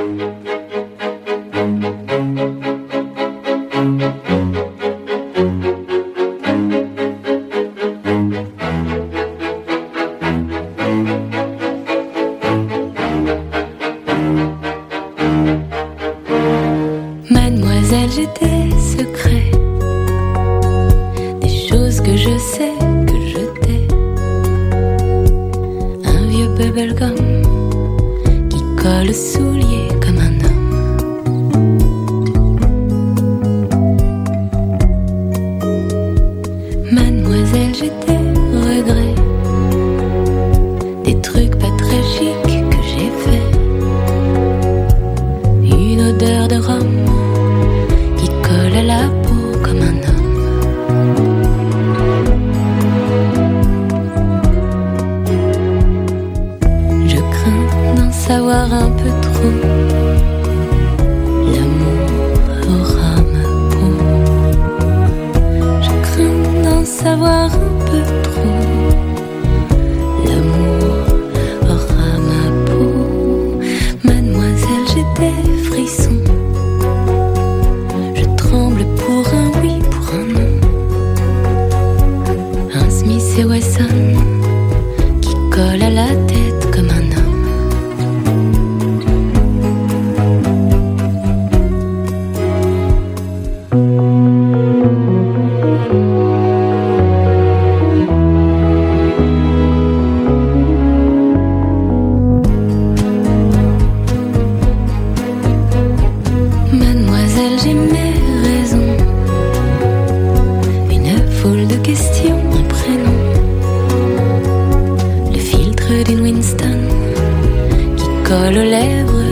Mademoiselle, j'ai des secrets, des choses que je sais que je t'ai. Un vieux bubblegum qui colle aux souliers comme un homme. Mademoiselle, j'ai des regrets, des trucs pas très chics que j'ai fait. Une odeur de rhum qui colle à la peau comme un homme. Je crains d'en savoir un peu trop. L'amour aura ma peau. Je crains d'en savoir un peu trop. L'amour aura ma peau. Mademoiselle, j'ai des frissons. Je tremble pour un oui, pour un non. Un Smith et Wesson qui colle à la tête comme un homme. Mademoiselle, j'ai mes raisons. Une foule de questions, un prénom. Le filtre d'une Winston qui colle aux lèvres